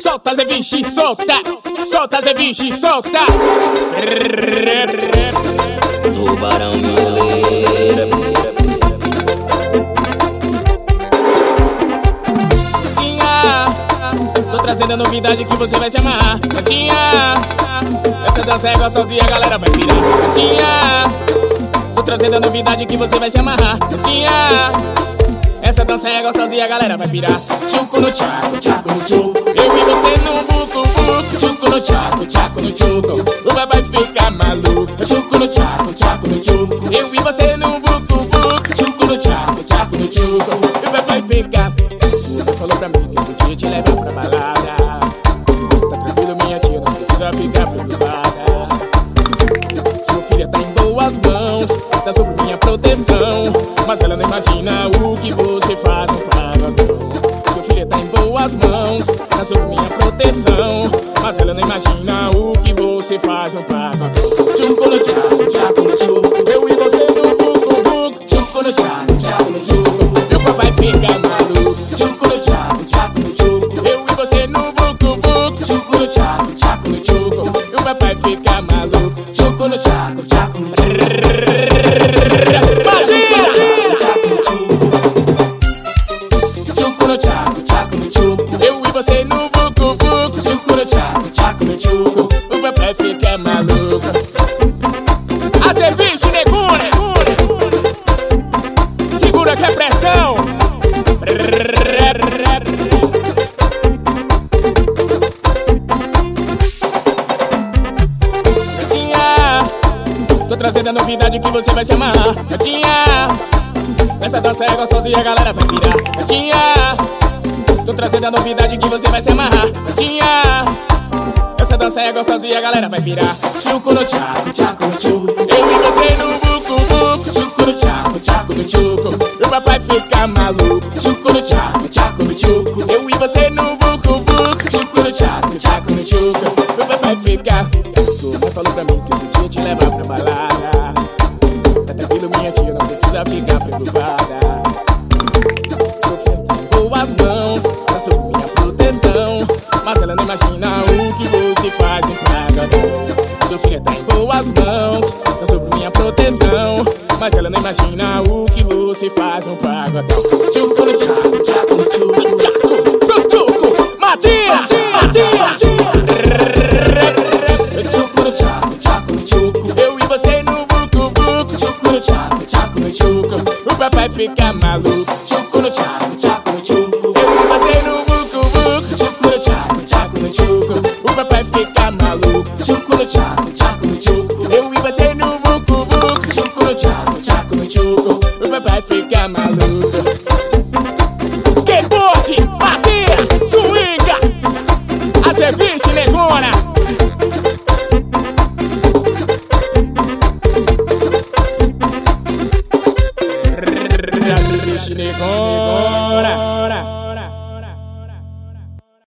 Solta, Zé Vichy, solta. Solta, Zé Vichy, solta. Tubarão mineira. Gatinha, tô trazendo a novidade que você vai se amarrar. Gatinha, essa dança é gostosinha, a galera vai pirar. Gatinha, tô trazendo a novidade que você vai se amarrar. Gatinha, essa dança é gostosinha, a galera vai pirar. Chuco no tchaco, tchaco no tchuco. Eu e você no buco, buco. Chuco no tchaco, tchaco no tchuco. O papai fica maluco. Chuco no tchaco, tchaco no tchuco. Eu e você no buco, buco. Chuco no tchaco, tchaco no tchuco. O papai fica. Você falou pra mim que eu podia te levar pra balada. Tá tranquilo, minha tia, não precisa ficar preocupada. Sua filha tá em boas mãos, tá sob minha proteção, mas ela não imagina o que você faz no pagodão. Sua filha tá em boas mãos, tá sob minha proteção, mas ela não imagina o que você faz no pagodão. Tchuco no tchaco, tchaco no tchuco. Eu e você no buco, buco. Tchuco no tchaco, tchaco no tchuco. Meu papai fica maluco. Tchuco no tchaco, tchaco no tchuco. Eu e você no buco, buco. Tchuco no tchaco, tchaco no tchuco. Meu papai fica maluco. Tchuco no tchaco, tchaco no tchuco. Eu e você no buco, buco. Tchuco no tchaco, tchaco no tchuco. O papai fica maluco. A Zé Vichy, negura. Segura que é pressão. Gatinha, tô trazendo a novidade que você vai se amarrar. Gatinha, essa dança é gostosinha, a galera vai pirar. Gatinha, tô trazendo a novidade que você vai se amarrar. Gatinha, essa dança é gostosinha, a galera vai pirar. Chuco no tchaco, tchaco no tchuco. Eu e você no buco, buco. Chuco no tchaco, tchaco no tchuco. Meu papai fica maluco. Chuco no tchaco, tchaco no tchuco. Eu e você no buco, buco. Chuco no tchaco, tchaco no tchuco. Meu papai fica. Sua mãe falou pra mim que eu podia te levar pra balada. Tá tranquilo, minha tia, não precisa ficar preocupada. Sofia tem boas mãos, tá sob minha proteção, mas ela não imagina o que você faz em pagodão. Sua filha tá em boas mãos, tá sob minha proteção, mas ela não imagina o que você faz no pagodão. Tchuco no tchaco, tchaco no tchuco. Tchaco no tchuco. Matia, matia. Tchuco no tchaco, tchaco no tchuco. Eu e você no buco, buco. Tchuco no tchaco, tchaco no tchuco. O papai fica maluco. Tchuco no tchaco, tchaco no tchuco. Eu e você no buco, buco. Tchuco no tchaco, tchaco no tchuco. O papai fica maluco. Tchuco no tchaco, tchaco no tchuco. Eu e você no buco, buco. Tchuco no tchaco, tchaco no tchuco. O papai fica maluco. Keyboard, bateria, swinga. A Zé Vichy, negona. Negora.